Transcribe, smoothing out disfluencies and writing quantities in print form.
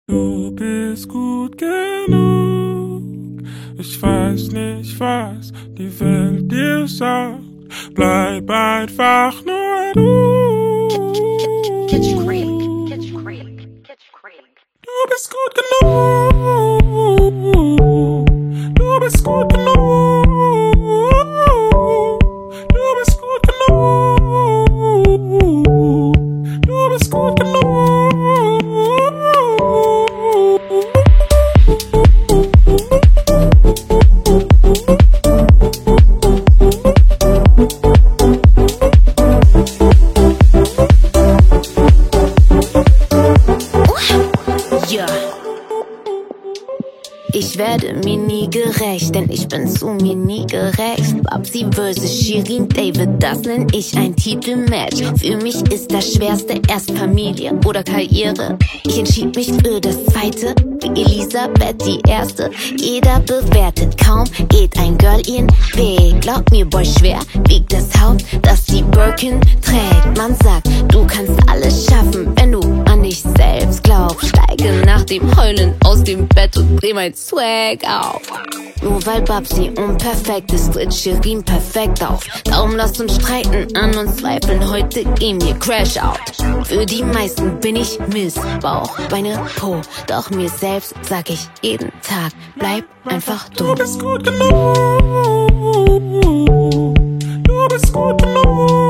Du bist gut genug. Ich weiß nicht, was die Welt dir sagt. Bleib einfach nur du. Du bist gut genug. Du bist gut genug. Du bist gut genug. Du bist gut genug. Ich werde mir nie gerecht, denn ich bin zu mir nie gerecht. Babsi vs. Shirin David, das nenn ich ein Titelmatch. Für mich ist das Schwerste erst Familie oder Karriere. Ich entschied mich für das Zweite, wie Elisabeth die Erste. Jeder bewertet, kaum geht ein Girl ihren Weg. Glaub mir, Boy, schwer wiegt das Haupt, das die Birkin trägt. Man sagt, du kannst alles schaffen, wenn du an dich selbst glaubst. Steige nach dem Heulen aus dem Bett und dreh mein Swag auf. Nur weil Babsi unperfekt ist, tritt Shirin perfekt auf. Darum lasst uns streiten, an uns zweifeln, heute gehen wir Crash out. Für die meisten bin ich Missbauch, Beine, Po, doch mir selbst sag ich jeden Tag, bleib einfach du. Du bist gut genug. Du bist gut genug.